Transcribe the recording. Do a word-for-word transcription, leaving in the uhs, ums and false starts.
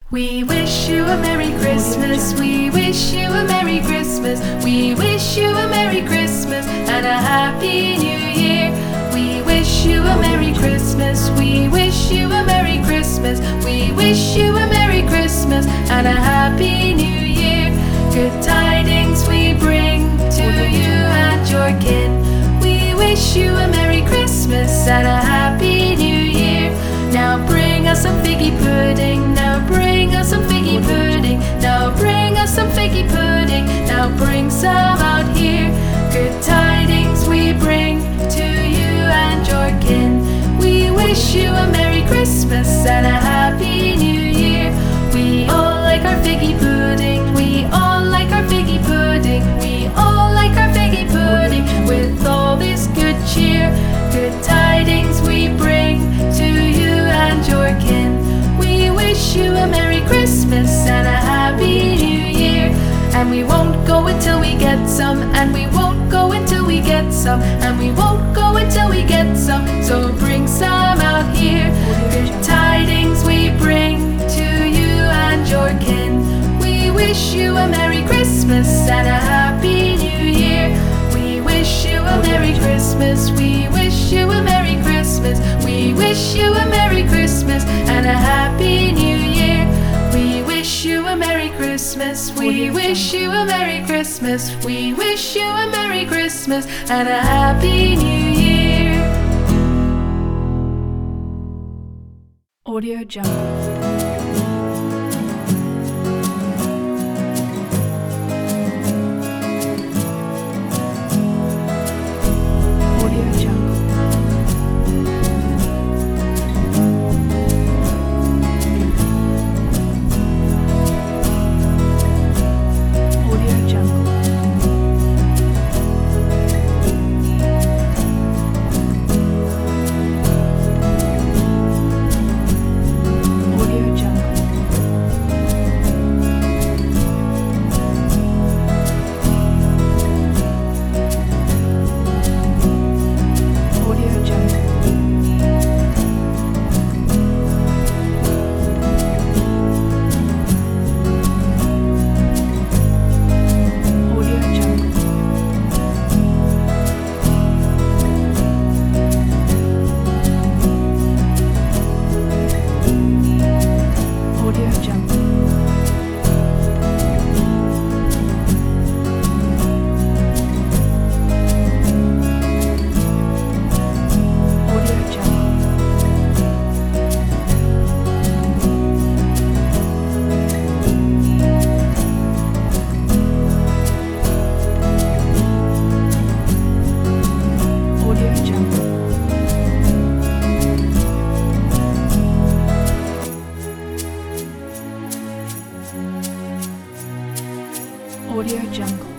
We wish you a Merry Christmas, we wish you a Merry Christmas, we wish you a Merry Christmas and a Happy New Year. We wish you a Merry Christmas, we wish you a Merry Christmas, we wish you a Merry Christmas and a Happy New Year. Good tidings we bring to you and your kin. We wish you a Merry Christmas and a Happy New Year. Now bring us some figgy pudding, now bring us some figgy pudding, now bring us some figgy pudding, now bring some out here. Good tidings we bring to you and your kin. We wish you a Merry Christmas and a Happy New Year. We all like our figgy pudding, we all like our figgy pudding, we all like our figgy pudding with all this good cheer. Good tidings we bring to you and your kin. We wish you a Merry Christmas and a Happy New Year. And we won't go until we get some, and we won't go until we get some, and we won't go until we get some, so bring some out here. Good tidings we bring to you and your kin. We wish you a Merry Christmas and a Happy New Year. We wish you a Merry Christmas, we wish you a Merry Christmas, we wish you a Merry Christmas and a Happy New Year. We wish you a Merry Christmas, we wish you a Merry Christmas, we wish you a Merry Christmas and a Happy New Year. Audio Jungle. Audio Jungle.